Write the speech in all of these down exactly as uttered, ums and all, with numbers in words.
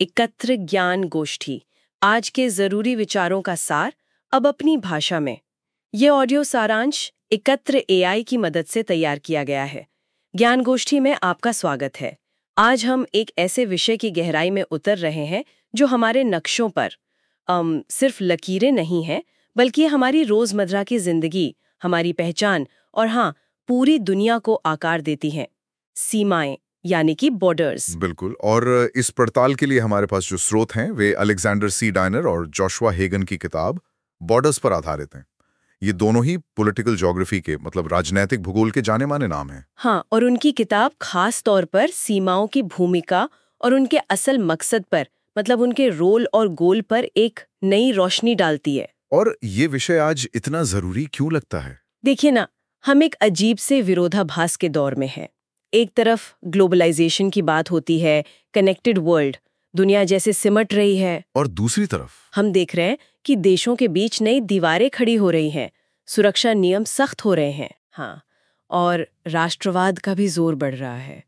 एकत्र ज्ञान गोष्ठी, आज के जरूरी विचारों का सार अब अपनी भाषा में। ये ऑडियो सारांश एकत्र एआई की मदद से तैयार किया गया है। ज्ञान गोष्ठी में आपका स्वागत है। आज हम एक ऐसे विषय की गहराई में उतर रहे हैं जो हमारे नक्शों पर अम, सिर्फ लकीरें नहीं हैं, बल्कि हमारी रोजमर्रा की जिंदगी, हमारी पहचान और हाँ, पूरी दुनिया को आकार देती हैं। सीमाएं यानी कि बॉर्डर्स। बिल्कुल। और इस पड़ताल के लिए हमारे पास जो स्रोत हैं वे अलेक्जेंडर सी डायनर और जोशुआ हेगन की किताब बॉर्डर्स पर आधारित हैं। ये दोनों ही पॉलिटिकल ज्योग्राफी के मतलब राजनैतिक भूगोल के जाने माने नाम हैं। हाँ, और उनकी किताब खास तौर पर सीमाओं की भूमिका और उनके असल मकसद पर, मतलब उनके रोल और गोल पर एक नई रोशनी डालती है। और ये विषय आज इतना जरूरी क्यों लगता है? देखिए ना, हम एक अजीब से विरोधाभास के दौर में हैं। एक तरफ ग्लोबलाइजेशन की बात होती है, कनेक्टेड वर्ल्ड, दुनिया जैसे सिमट रही है, और दूसरी तरफ हम देख रहे हैं कि देशों के बीच नई दीवारें खड़ी हो रही हैं, सुरक्षा नियम सख्त हो रहे हैं, हाँ, और राष्ट्रवाद का भी जोर बढ़ रहा है।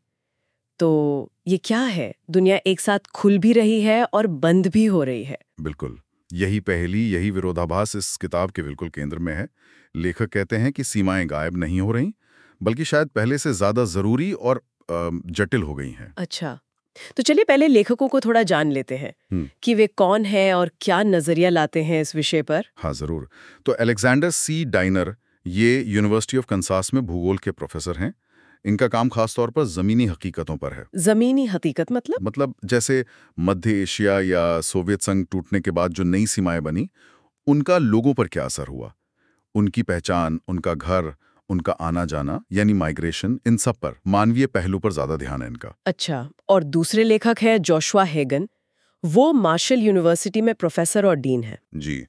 तो ये क्या है? दुनिया एक साथ खुल भी रही है और बंद भी हो रही है। बिल्कुल यही पहेली, यही विरोधाभास इस किताब के बिल्कुल केंद्र में है। लेखक कहते हैं कि सीमाएं गायब नहीं हो रही, बल्कि शायद पहले से ज्यादा जरूरी और अ, जटिल हो गई हैं। अच्छा, तो चलिए पहले लेखकों को थोड़ा जान लेते हैं कि वे कौन है और क्या नजरिया लाते हैं इस विषय पर। हाँ जरूर। तो अलेक्जेंडर सी डायनर ये यूनिवर्सिटी ऑफ कंसास में भूगोल के प्रोफेसर हैं। इनका काम खासतौर पर जमीनी हकीकतों पर है। जमीनी हकीकत मतलब? मतलब जैसे मध्य एशिया या सोवियत संघ टूटने के बाद जो नई सीमाएं बनी, उनका लोगों पर क्या असर हुआ, उनकी पहचान, उनका घर, उनका आना जाना यानी माइग्रेशन, इन सब पर, मानवीय पहलू पर ज्यादा ध्यान है इनका। अच्छा, और दूसरे लेखक है जोशुआ हेगन। वो मार्शल यूनिवर्सिटी में प्रोफेसर और डीन है। जी,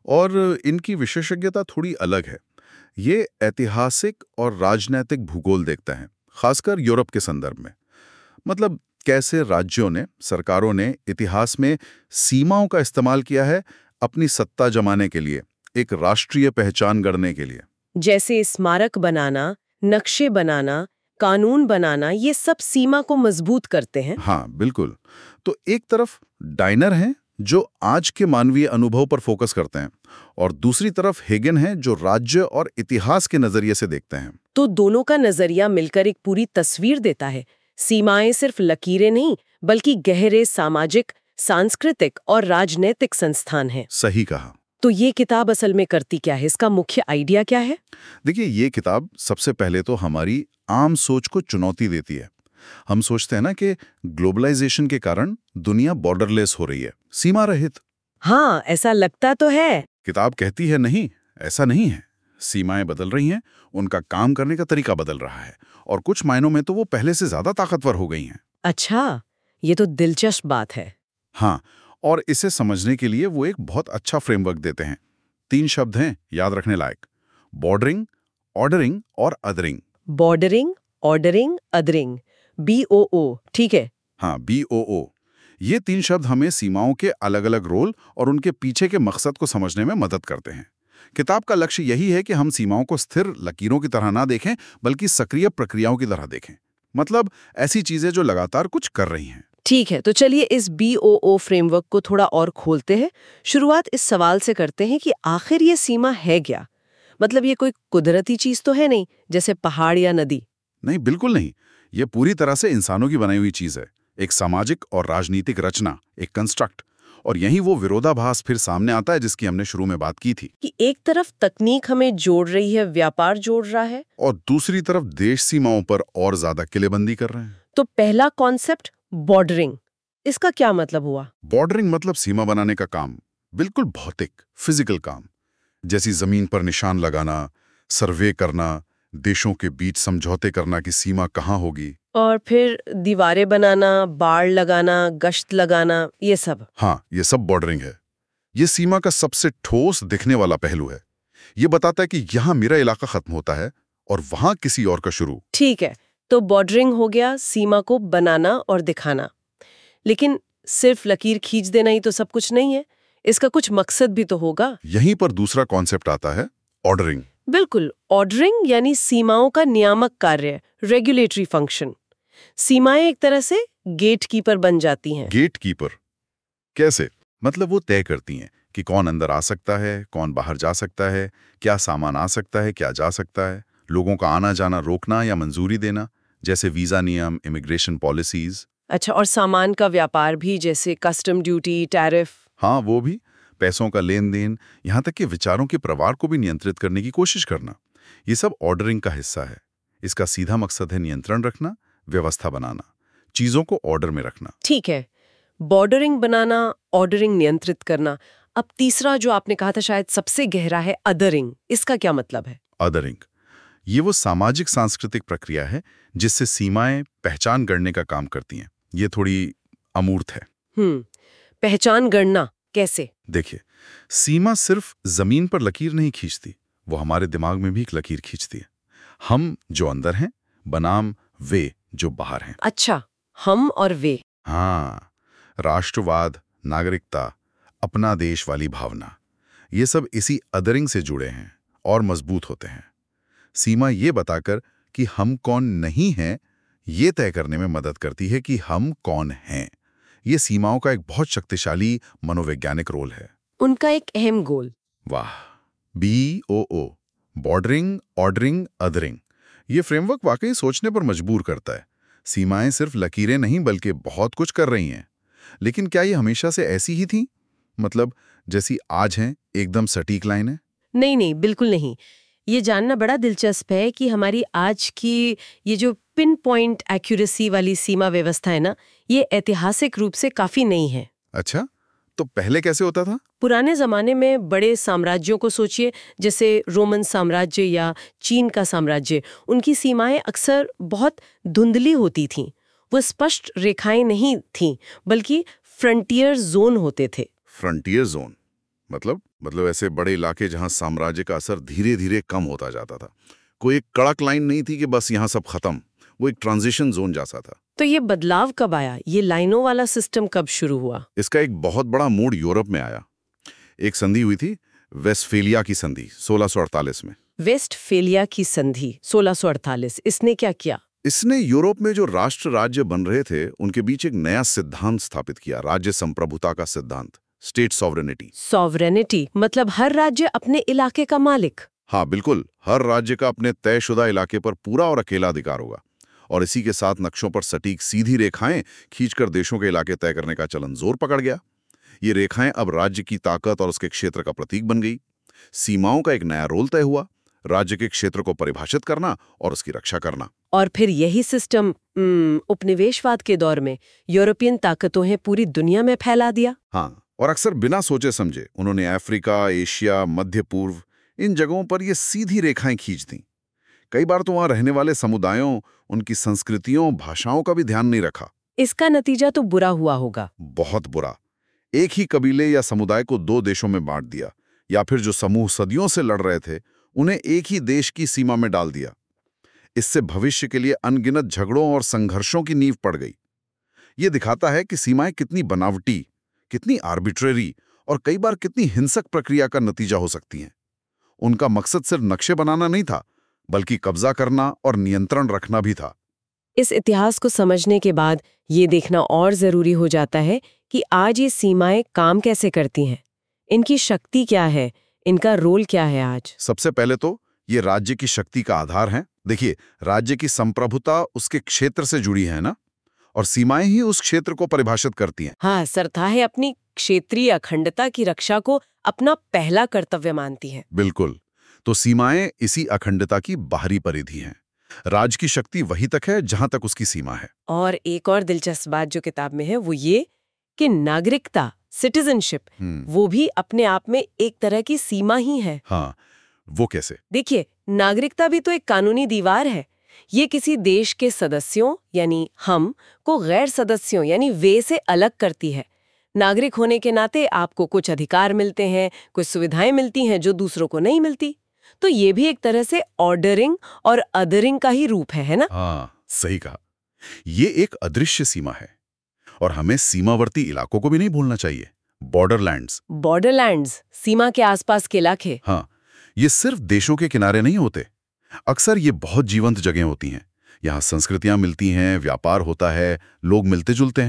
और इनकी विशेषज्ञता थोड़ी अलग है। ये ऐतिहासिक और राजनैतिक भूगोल देखते हैं, खासकर यूरोप के संदर्भ में। मतलब कैसे राज्यों ने, सरकारों ने इतिहास में सीमाओं का इस्तेमाल किया है अपनी सत्ता जमाने के लिए, एक राष्ट्रीय पहचान गढ़ने के लिए। जैसे स्मारक बनाना, नक्शे बनाना, कानून बनाना, ये सब सीमा को मजबूत करते हैं। हाँ बिल्कुल। तो एक तरफ डायनर हैं जो आज के मानवीय अनुभव पर फोकस करते हैं, और दूसरी तरफ हेगन हैं जो राज्य और इतिहास के नजरिए से देखते हैं। तो दोनों का नजरिया मिलकर एक पूरी तस्वीर देता है। सीमाएं सिर्फ लकीरें नहीं, बल्कि गहरे सामाजिक, सांस्कृतिक और राजनीतिक संस्थान हैं। सही कहा। तो ये किताब असल में करती क्या है? इसका मुख्य आइडिया क्या है? देखिए, ये किताब सबसे पहले तो हमारी आम सोच को चुनौती देती है। हम सोचते हैं ना कि ग्लोबलाइजेशन के कारण दुनिया बॉर्डरलेस हो रही है, सीमा रहित। हाँ, ऐसा लगता तो है। किताब कहती है नहीं, ऐसा नहीं है। सीमाएं बदल रही हैं, उनका काम करने का तरीका बदल रहा है, और कुछ मायनों में तो वो पहले से ज्यादा ताकतवर हो गई हैं। अच्छा, ये तो दिलचस्प बात है। हाँ, और इसे समझने के लिए वो एक बहुत अच्छा फ्रेमवर्क देते हैं। तीन शब्द हैं याद रखने लायक: बॉर्डरिंग, ऑर्डरिंग और othering. Bordering, ordering, othering, B O O, ठीक है। हाँ, बी ओ ओ। ये तीन शब्द हमें सीमाओं के अलग अलग रोल और उनके पीछे के मकसद को समझने में मदद करते हैं। किताब का लक्ष्य यही है कि हम सीमाओं को स्थिर लकीरों की तरह ना देखें, बल्कि सक्रिय प्रक्रियाओं की तरह देखें। मतलब ऐसी चीजें जो लगातार कुछ कर रही हैं। ठीक है, तो चलिए इस बी ओ ओ फ्रेमवर्क को थोड़ा और खोलते हैं। शुरुआत इस सवाल से करते हैं कि आखिर ये सीमा है क्या? मतलब ये कोई कुदरती चीज तो है नहीं, जैसे पहाड़ या नदी? नहीं, बिल्कुल नहीं। ये पूरी तरह से इंसानों की बनाई हुई चीज है, एक सामाजिक और राजनीतिक रचना, एक कंस्ट्रक्ट। और यही वो विरोधाभास फिर सामने आता है जिसकी हमने शुरू में बात की थी, कि एक तरफ तकनीक हमें जोड़ रही है, व्यापार जोड़ रहा है, और दूसरी तरफ देश सीमाओं पर और ज्यादा किलेबंदी कर रहे हैं। तो पहला कॉन्सेप्ट बॉर्डरिंग, इसका क्या मतलब हुआ? बॉर्डरिंग मतलब सीमा बनाने का काम, बिल्कुल भौतिक, फिजिकल काम, जैसी जमीन पर निशान लगाना, सर्वे करना, देशों के बीच समझौते करना कि सीमा कहाँ होगी, और फिर दीवारें बनाना, बाड़ लगाना, गश्त लगाना, ये सब। हाँ, ये सब बॉर्डरिंग है। ये सीमा का सबसे ठोस दिखने वाला पहलू है। ये बताता है कि यहाँ मेरा इलाका खत्म होता है और वहां किसी और का शुरू। ठीक है, तो बॉर्डरिंग हो गया सीमा को बनाना और दिखाना। लेकिन सिर्फ लकीर खींच देना ही तो सब कुछ नहीं है, इसका कुछ मकसद भी तो होगा। यहीं पर दूसरा कॉन्सेप्ट आता है, ऑर्डरिंग। बिल्कुल, ऑर्डरिंग यानी सीमाओं का नियामक कार्य, रेगुलेटरी फंक्शन। सीमाएं एक तरह से गेट कीपर बन जाती हैं। गेट कीपर, कैसे? मतलब वो तय करती हैं कि कौन अंदर आ सकता है, कौन बाहर जा सकता है, क्या सामान आ सकता है, क्या जा सकता है, लोगों का आना जाना रोकना या मंजूरी देना, जैसे वीजा नियम, इमिग्रेशन पॉलिसीज। अच्छा, और सामान का व्यापार भी, जैसे कस्टम ड्यूटी, टैरिफ? हाँ, वो भी। पैसों का लेन देन, यहाँ तक कि विचारों के प्रवाह को भी नियंत्रित करने की कोशिश करना, ये सब ऑर्डरिंग का हिस्सा है। इसका सीधा मकसद है नियंत्रण रखना, व्यवस्था बनाना, चीजों को ऑर्डर में रखना। ठीक है, बॉर्डरिंग बनाना, ऑर्डरिंग नियंत्रित करना। अब तीसरा जो आपने कहा था शायद सबसे गहरा है, अदरिंग। इसका क्या मतलब है? अदरिंग ये वो सामाजिक सांस्कृतिक प्रक्रिया है जिससे सीमाएं पहचान गढ़ने का काम करती हैं। ये थोड़ी अमूर्त है। हम्म पहचान गणना कैसे? देखिए, सीमा सिर्फ जमीन पर लकीर नहीं खींचती, वो हमारे दिमाग में भी एक लकीर खींचती है। हम जो अंदर हैं बनाम वे जो बाहर हैं। अच्छा, हम और वे। हाँ, राष्ट्रवाद, नागरिकता, अपना देश वाली भावना, ये सब इसी अदरिंग से जुड़े हैं और मजबूत होते हैं। सीमा ये बताकर कि हम कौन नहीं हैं, ये तय करने में मदद करती है कि हम कौन हैं। ये सीमाओं का एक बहुत शक्तिशाली मनोवैज्ञानिक रोल है। उनका एक अहम गोल। वाह, B O O, bordering, ordering, othering. ये फ्रेमवर्क वाकई सोचने पर मजबूर करता है। सीमाएं सिर्फ लकीरें नहीं बल्कि बहुत कुछ कर रही हैं। लेकिन क्या ये हमेशा से ऐसी ही थी? मतलब जैसी आज हैं, एकदम सटीक लाइन है? नहीं नहीं, बिल्कुल नहीं। ये जानना बड़ा दिलचस्प है कि हमारी आज की ये जो पिन पॉइंट एक्यूरेसी वाली सीमा व्यवस्था है ना, ये ऐतिहासिक रूप से काफी नई है। अच्छा, तो पहले कैसे होता था? पुराने जमाने में बड़े साम्राज्यों को सोचिए, जैसे रोमन साम्राज्य या चीन का साम्राज्य। उनकी सीमाएं अक्सर बहुत धुंधली होती थीं। वो स्पष्ट रेखाएं नहीं थीं, बल्कि फ्रंटियर जोन होते थे। फ्रंटियर जोन मतलब मतलब ऐसे बड़े इलाके जहां साम्राज्य का असर धीरे धीरे कम होता जाता था। कोई एक कड़क लाइन नहीं थी कि बस यहां सब खत्म। वो एक ट्रांजिशन जोन जैसा था। तो ये बदलाव कब आया? ये लाइनों वाला सिस्टम कब शुरू हुआ? इसका एक बहुत बड़ा मोड़ यूरोप में आया। एक संधि हुई थी, वेस्टफेलिया की संधि, सोलह सौ अड़तालीस में। वेस्टफेलिया की संधि सोलह सौ अड़तालीस, इसने क्या किया? इसने यूरोप में जो राष्ट्र राज्य बन रहे थे उनके बीच एक नया सिद्धांत स्थापित किया, राज्य संप्रभुता का सिद्धांत, स्टेट सॉवरेनिटी। सॉवरेनिटी मतलब हर राज्य अपने इलाके का मालिक। हाँ बिल्कुल, हर राज्य का अपने तयशुदा इलाके पर पूरा और अकेला अधिकार होगा। और इसी के साथ नक्शों पर सटीक सीधी रेखाएं खींचकर देशों के इलाके तय करने का चलन जोर पकड़ गया। ये रेखाएं अब राज्य की ताकत और उसके क्षेत्र का प्रतीक बन गई। सीमाओं का एक नया रोल तय हुआ, राज्य के क्षेत्र को परिभाषित करना और उसकी रक्षा करना। और फिर यही सिस्टम उपनिवेशवाद के दौर में यूरोपियन ताकतों ने पूरी दुनिया में फैला दिया। हाँ, और अक्सर बिना सोचे समझे उन्होंने अफ्रीका, एशिया, मध्य पूर्व, इन जगहों पर ये सीधी रेखाएं खींच दी। कई बार तो वहां रहने वाले समुदायों, उनकी संस्कृतियों, भाषाओं का भी ध्यान नहीं रखा। इसका नतीजा तो बुरा हुआ होगा। बहुत बुरा। एक ही कबीले या समुदाय को दो देशों में बांट दिया, या फिर जो समूह सदियों से लड़ रहे थे उन्हें एक ही देश की सीमा में डाल दिया। इससे भविष्य के लिए अनगिनत झगड़ों और संघर्षों की नींव पड़ गई। ये दिखाता है कि सीमाएं कितनी बनावटी, कितनी आर्बिट्रेरी और कई बार कितनी हिंसक प्रक्रिया का नतीजा हो सकती हैं। उनका मकसद सिर्फ नक्शे बनाना नहीं था, बल्कि कब्जा करना और नियंत्रण रखना भी था। इस इतिहास को समझने के बाद ये देखना और जरूरी हो जाता है कि आज ये सीमाएं काम कैसे करती हैं, इनकी शक्ति क्या है, इनका रोल क्या है आज। सबसे पहले तो ये राज्य की शक्ति का आधार है। देखिए, राज्य की संप्रभुता उसके क्षेत्र से जुड़ी है ना, और सीमाएं ही उस क्षेत्र को परिभाषित करती हैं। हाँ, सरताहें अपनी क्षेत्रीय अखंडता की रक्षा को अपना पहला कर्तव्य मानती हैं। बिल्कुल। तो सीमाएं इसी अखंडता की बाहरी परिधि हैं। राज्य की शक्ति वहीं तक है जहां तक उसकी सीमा है। और एक और दिलचस्प बात जो किताब में है वो ये कि नागरिकता, सिटीजनशिप, वो भी अपने आप में एक तरह की सीमा ही है। हाँ, वो कैसे? देखिए, नागरिकता भी तो एक कानूनी दीवार है। ये किसी देश के सदस्यों यानी हम को गैर सदस्यों यानी वे से अलग करती है। नागरिक होने के नाते आपको कुछ अधिकार मिलते हैं, कुछ सुविधाएं मिलती हैं जो दूसरों को नहीं मिलती। तो ये भी एक तरह से ऑर्डरिंग और अदरिंग का ही रूप है, है ना? हाँ, सही कहा। ये एक अदृश्य सीमा है, और हमें सीमावर्ती इलाकों को भी नहीं भूलना चाहिए। बॉर्डरलैंड्स। बॉर्डरलैंड्स, सीमा के आसपास के इलाके। हाँ, ये सिर्फ देशों के किनारे नहीं होते। अक्सर ये बहुत जीवंत जगह होती हैं। यहाँ संस्कृतियां मिलती हैं, व्यापार होता है, लोग मिलते जुलते हैं।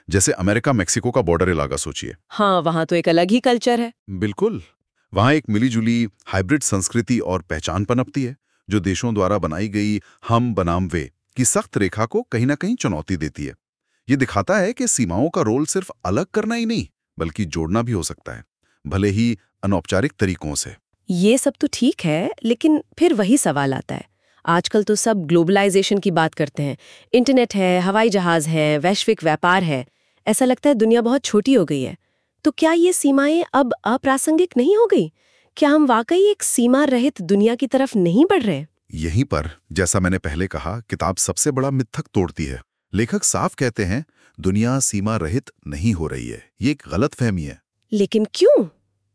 जैसे अमेरिका मेक्सिको का बॉर्डर इलाका सोचिए। हाँ, वहाँ तो एक अलग ही कल्चर है। बिल्कुल, वहाँ एक मिलीजुली हाइब्रिड संस्कृति और पहचान पनपती है, जो देशों द्वारा बनाई गई हम बनाम वे की सख्त रेखा को कहीं ना कहीं चुनौती देती है। ये दिखाता है कि सीमाओं का रोल सिर्फ अलग करना ही नहीं, बल्कि जोड़ना भी हो सकता है, भले ही अनौपचारिक तरीकों से। ये सब तो ठीक है, लेकिन फिर वही सवाल आता है। आजकल तो सब ग्लोबलाइजेशन की बात करते हैं। इंटरनेट है, हवाई जहाज है, वैश्विक व्यापार है। ऐसा लगता है दुनिया बहुत छोटी हो गई है। तो क्या ये सीमाएं अब अप्रासंगिक नहीं हो गई? क्या हम वाकई एक सीमा रहित दुनिया की तरफ नहीं बढ़ रहे? यहीं पर, जैसा मैंने पहले कहा, किताब सबसे बड़ा मिथक तोड़ती है। लेखक साफ कहते हैं, दुनिया सीमा रहित नहीं हो रही है। ये एक गलतफहमी है। लेकिन क्यों?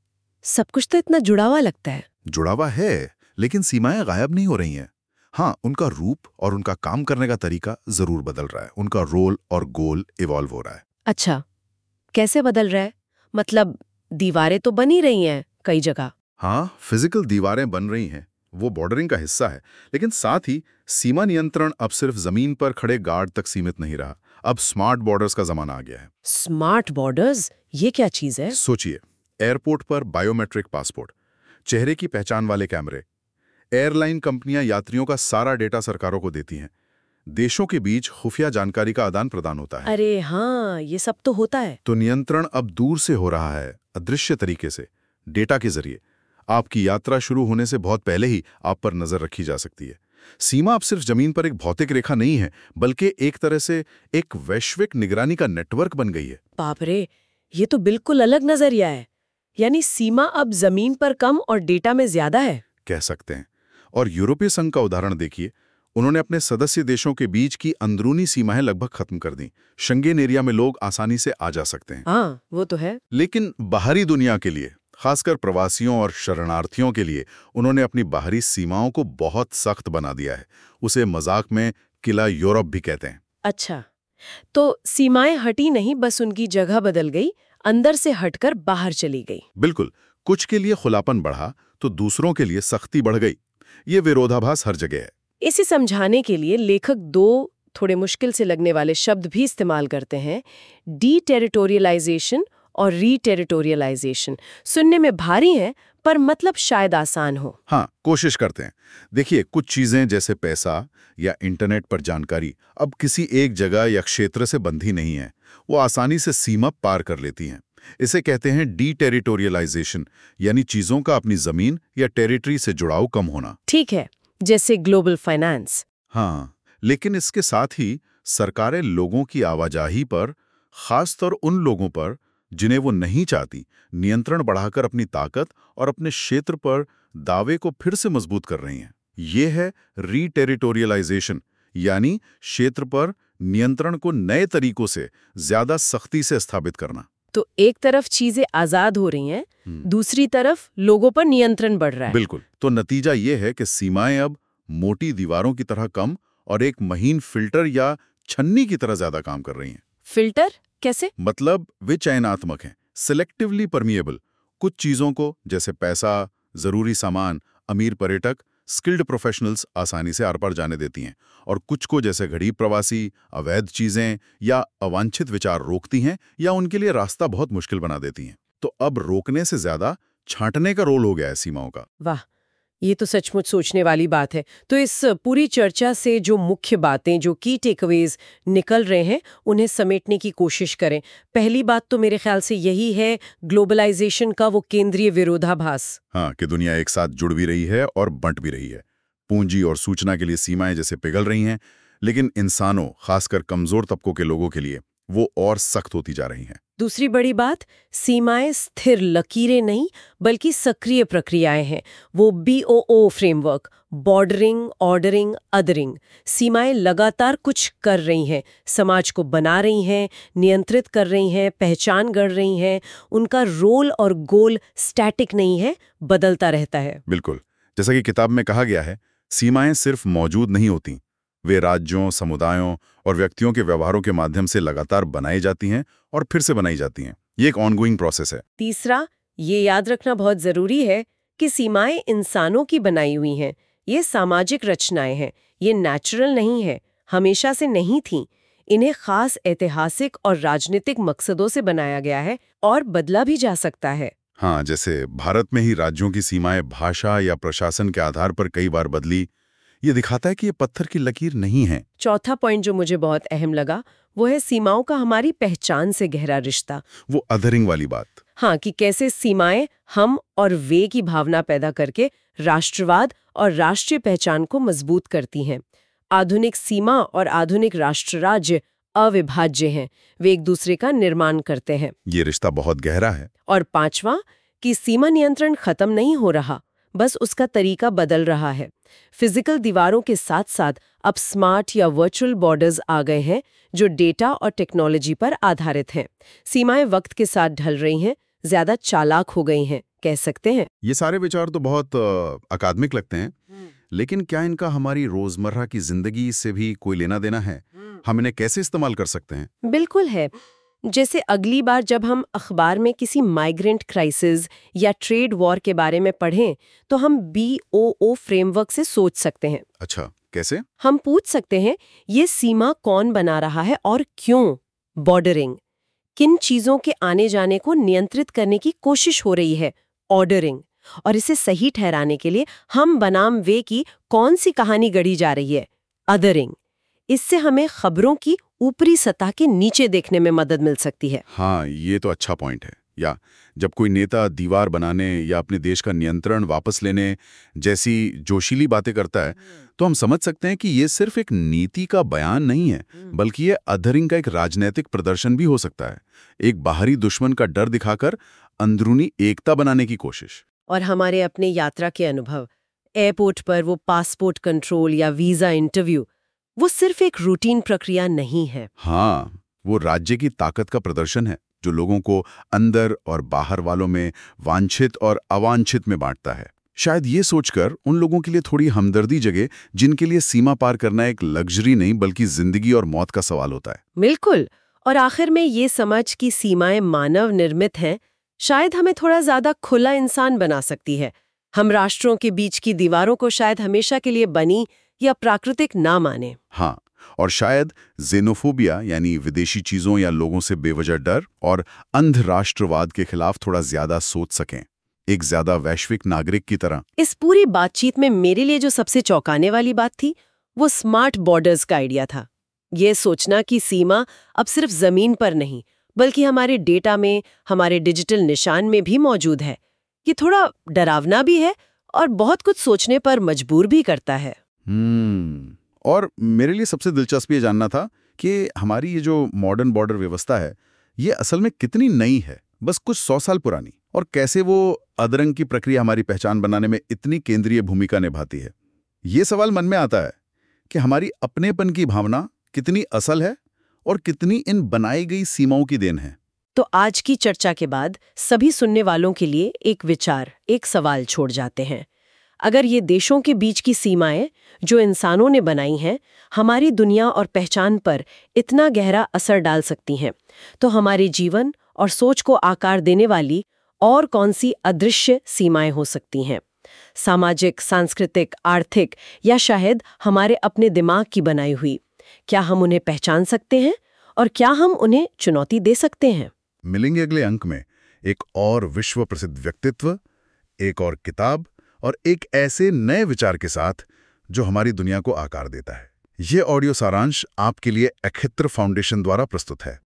सब कुछ तो इतना जुड़ा हुआ लगता है। जुड़ा हुआ है, लेकिन सीमाएं गायब नहीं हो रही हैं। हाँ, उनका रूप और उनका काम करने का तरीका जरूर बदल रहा है। उनका रोल और गोल इवॉल्व हो रहा है। अच्छा, कैसे बदल रहा है? मतलब दीवारें तो बनी रही हैं कई जगह। हाँ, फिजिकल दीवारें बन रही हैं, वो बॉर्डरिंग का हिस्सा है, लेकिन साथ ही सीमा नियंत्रण अब सिर्फ जमीन पर खड़े गार्ड तक सीमित नहीं रहा। अब स्मार्ट बॉर्डर्स का जमाना आ गया है। स्मार्ट बॉर्डर्स, ये क्या चीज है? सोचिए, एयरपोर्ट पर बायोमेट्रिक पासपोर्ट, चेहरे की पहचान वाले कैमरे। एयरलाइन कंपनियां यात्रियों का सारा डेटा सरकारों को देती हैं। देशों के बीच खुफिया जानकारी का आदान प्रदान होता है। अरे हाँ, ये सब तो होता है। तो नियंत्रण अब दूर से हो रहा है, अदृश्य तरीके से, डेटा के जरिए। आपकी यात्रा शुरू होने से बहुत पहले ही आप पर नजर रखी जा सकती है। सीमा अब सिर्फ जमीन पर एक भौतिक रेखा नहीं है, बल्कि एक तरह से एक वैश्विक निगरानी का नेटवर्क बन गई है। बाप रे, ये तो बिल्कुल अलग नजरिया है। यानी सीमा अब जमीन पर कम और डेटा में ज्यादा है, कह सकते हैं। और यूरोपीय संघ का उदाहरण देखिए, उन्होंने अपने सदस्य देशों के बीच की अंदरूनी सीमाएं लगभग खत्म कर दी। शेंगेन एरिया में लोग आसानी से आ जा सकते हैं। हाँ, वो तो है। लेकिन बाहरी दुनिया के लिए, खासकर प्रवासियों और शरणार्थियों के लिए, उन्होंने अपनी बाहरी सीमाओं को बहुत सख्त बना दिया है। उसे मजाक में किला यूरोप भी कहते हैं। अच्छा, तो सीमाएं हटी नहीं, बस उनकी जगह बदल गई, अंदर से हटकर बाहर चली गई। बिल्कुल, कुछ के लिए खुलापन बढ़ा तो दूसरों के लिए सख्ती बढ़ गई। ये विरोधाभास हर जगह है। इसे समझाने के लिए लेखक दो थोड़े मुश्किल से लगने वाले शब्द भी इस्तेमाल करते हैं, डी-टेरिटोरियलाइजेशन और री-टेरिटोरियलाइजेशन। सुनने में भारी है, पर मतलब शायद आसान हो। हाँ, कोशिश करते हैं। देखिए, कुछ चीजें जैसे पैसा या इंटरनेट पर जानकारी अब किसी एक जगह या क्षेत्र से बंधी नहीं है। वो आसानी से सीमा पार कर लेती हैं। इसे कहते हैं डी-टेरिटोरियलाइजेशन, यानी चीजों का अपनी जमीन या टेरिटरी से जुड़ाव कम होना। ठीक है, जैसे ग्लोबल फाइनेंस। हाँ, लेकिन इसके साथ ही सरकारें लोगों की आवाजाही पर, खासतौर उन लोगों पर जिन्हें वो नहीं चाहती, नियंत्रण बढ़ाकर अपनी ताकत और अपने क्षेत्र पर दावे को फिर से मजबूत कर रही हैं। ये है री-टेरिटोरियलाइजेशन, यानी क्षेत्र पर नियंत्रण को नए तरीकों से, ज्यादा सख्ती से स्थापित करना। तो एक तरफ चीजें आजाद हो रही हैं, दूसरी तरफ लोगों पर नियंत्रण बढ़ रहा है। बिल्कुल। तो नतीजा ये है कि सीमाएं अब मोटी दीवारों की तरह कम और एक महीन फिल्टर या छन्नी की तरह ज्यादा काम कर रही हैं। फिल्टर कैसे? मतलब वे चयनात्मक हैं, सिलेक्टिवली परमिएबल। कुछ चीजों को, जैसे पैसा, जरूरी सामान, अमीर पर्यटक, स्किल्ड प्रोफेशनल्स आसानी से आर पार जाने देती हैं, और कुछ को, जैसे गरीब प्रवासी, अवैध चीजें या अवांछित विचार रोकती हैं या उनके लिए रास्ता बहुत मुश्किल बना देती हैं। तो अब रोकने से ज्यादा छांटने का रोल हो गया है सीमाओं का। वाह, ये तो सचमुच सोचने वाली बात है। तो इस पूरी चर्चा से जो मुख्य बातें, जो की टेकअवेज निकल रहे हैं, उन्हें समेटने की कोशिश करें। पहली बात तो मेरे ख्याल से यही है, ग्लोबलाइजेशन का वो केंद्रीय विरोधाभास। हाँ, कि दुनिया एक साथ जुड़ भी रही है और बंट भी रही है। पूंजी और सूचना के लिए सीमाएं जैसे पिघल रही हैं, लेकिन इंसानों, खासकर कमजोर तबकों के लोगों के लिए वो और सख्त होती जा रही हैं। दूसरी बड़ी बात, सीमाएं स्थिर लकीरें नहीं, बल्कि सक्रिय प्रक्रियाएं हैं। वो B O O framework, bordering, ordering, othering. सीमाएं लगातार कुछ कर रही हैं, समाज को बना रही हैं, नियंत्रित कर रही हैं, पहचान गढ़ रही हैं। उनका रोल और गोल स्टैटिक नहीं है, बदलता रहता है। बिल्कुल, जैसा कि किताब में कहा गया है, सीमाएं सिर्फ मौजूद नहीं होती, वे राज्यों, समुदायों और व्यक्तियों के व्यवहारों के माध्यम से लगातार बनाई जाती हैं और फिर से बनाई जाती हैं। ये एक ऑनगोइंग प्रोसेस है। तीसरा, ये याद रखना बहुत जरूरी है कि सीमाएं इंसानों की बनाई हुई हैं। ये सामाजिक रचनाएं हैं, ये नेचुरल नहीं है, हमेशा से नहीं थीं। इन्हें खास ऐतिहासिक और राजनीतिक मकसदों से बनाया गया है और बदला भी जा सकता है। हाँ, जैसे भारत में ही राज्यों की सीमाएं भाषा या प्रशासन के आधार पर कई बार बदली। ये दिखाता है कि ये पत्थर की लकीर नहीं है। चौथा पॉइंट जो मुझे बहुत अहम लगा वो है सीमाओं का हमारी पहचान से गहरा रिश्ता। वो अधरिंग वाली बात। हाँ, कि कैसे सीमाएं हम और वे की भावना पैदा करके राष्ट्रवाद और राष्ट्रीय पहचान को मजबूत करती हैं। आधुनिक सीमा और आधुनिक राष्ट्र राज्य अविभाज्य हैं, वे एक दूसरे का निर्माण करते हैं। ये रिश्ता बहुत गहरा है। और पांचवा, कि सीमा नियंत्रण खत्म नहीं हो रहा, बस उसका तरीका बदल रहा है। फिजिकल दीवारों के साथ साथ अब स्मार्ट या वर्चुअल बॉर्डर्स आ गए हैं जो डेटा और टेक्नोलॉजी पर आधारित हैं। सीमाएं वक्त के साथ ढल रही हैं, ज्यादा चालाक हो गई हैं, कह सकते हैं। ये सारे विचार तो बहुत अकादमिक लगते हैं, लेकिन क्या इनका हमारी रोजमर्रा की जिंदगी से भी कोई लेना देना है? हम इन्हें कैसे इस्तेमाल कर सकते हैं? बिल्कुल है। जैसे अगली बार जब हम अखबार में किसी माइग्रेंट क्राइसिस या ट्रेड वॉर के बारे में पढ़ें, तो हम बी ओ ओ फ्रेमवर्क से सोच सकते हैं। अच्छा, कैसे? हम पूछ सकते हैं, ये सीमा कौन बना रहा है और क्यों? बॉर्डरिंग। किन चीजों के आने जाने को नियंत्रित करने की कोशिश हो रही है? ऑर्डरिंग। और इसे सही ठहराने के लिए हम बनाम वे की कौन सी कहानी गढ़ी जा रही है? अदरिंग। इससे हमें खबरों की ऊपरी सतह के नीचे देखने में मदद मिल सकती है। हाँ, ये तो अच्छा पॉइंट है। या जब कोई नेता दीवार बनाने या अपने देश का नियंत्रण वापस लेने जैसी जोशीली बातें करता है, तो हम समझ सकते हैं कि ये सिर्फ एक नीति का बयान नहीं है, बल्कि ये अधरिंग का एक राजनीतिक प्रदर्शन भी हो सकता है। एक बाहरी दुश्मन का डर दिखाकर अंदरूनी एकता बनाने की कोशिश। और हमारे अपने यात्रा के अनुभव, एयरपोर्ट पर वो पासपोर्ट कंट्रोल या वीजा इंटरव्यू, वो सिर्फ एक रूटीन प्रक्रिया नहीं है। हाँ, वो राज्य की ताकत का प्रदर्शन है जो लोगों को अंदर और बाहर वालों में, वांछित और अवांछित में बांटता है। शायद ये सोचकर उन लोगों के लिए थोड़ी हमदर्दी जगे जिनके लिए सीमा पार करना एक लग्जरी नहीं बल्कि जिंदगी और मौत का सवाल होता है। बिल्कुल। और आखिर में ये समझ कि सीमाएं मानव निर्मित हैं, शायद हमें थोड़ा ज्यादा खुला इंसान बना सकती है। हम राष्ट्रों के बीच की दीवारों को शायद हमेशा के लिए बनी या प्राकृतिक ना माने। हाँ, और शायद जेनोफोबिया यानी विदेशी चीजों या लोगों से बेवजह डर और अंध राष्ट्रवाद के खिलाफ थोड़ा ज्यादा सोच सकें, एक ज्यादा वैश्विक नागरिक की तरह। इस पूरी बातचीत में मेरे लिए जो सबसे चौंकाने वाली बात थी, वो स्मार्ट बॉर्डर्स का आइडिया था। ये सोचना कि सीमा अब सिर्फ जमीन पर नहीं, बल्कि हमारे डेटा में, हमारे डिजिटल निशान में भी मौजूद है। ये थोड़ा डरावना भी है और बहुत कुछ सोचने पर मजबूर भी करता है। हम्म और मेरे लिए सबसे दिलचस्प ये जानना था कि हमारी ये जो मॉडर्न बॉर्डर व्यवस्था है, ये असल में कितनी नई है, बस कुछ सौ साल पुरानी, और कैसे वो अधरंग की प्रक्रिया हमारी पहचान बनाने में इतनी केंद्रीय भूमिका निभाती है। ये सवाल मन में आता है कि हमारी अपनेपन की भावना कितनी असल है और कितनी इन बनाई गई सीमाओं की देन है। तो आज की चर्चा के बाद सभी सुनने वालों के लिए एक विचार, एक सवाल छोड़ जाते हैं। अगर ये देशों के बीच की सीमाएं जो इंसानों ने बनाई हैं हमारी दुनिया और पहचान पर इतना गहरा असर डाल सकती हैं, तो हमारे जीवन और सोच को आकार देने वाली और कौन सी अदृश्य सीमाएं हो सकती हैं? सामाजिक, सांस्कृतिक, आर्थिक या शायद हमारे अपने दिमाग की बनाई हुई। क्या हम उन्हें पहचान सकते हैं और क्या हम उन्हें चुनौती दे सकते हैं? मिलेंगे अगले अंक में एक और विश्व प्रसिद्ध व्यक्तित्व, एक और किताब और एक ऐसे नए विचार के साथ जो हमारी दुनिया को आकार देता है। ये ऑडियो सारांश आपके लिए अखित्र फाउंडेशन द्वारा प्रस्तुत है।